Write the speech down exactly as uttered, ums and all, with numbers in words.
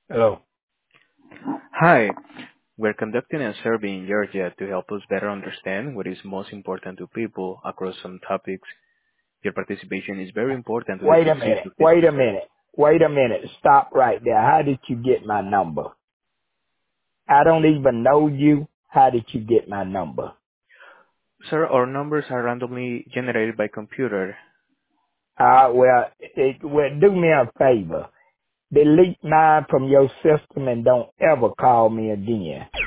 Hello. Hi, we're conducting a survey in Georgia to help us better understand what is most important to people across some topics. Your participation is very important to the Wait a success minute. of this. Wait a minute. Wait a minute. Stop right there. How did you get my number? I don't even know you. How did you get my number? Sir, our numbers are randomly generated by computer. Uh, well, it, well, do me a favor. Delete mine from your system and don't ever call me again.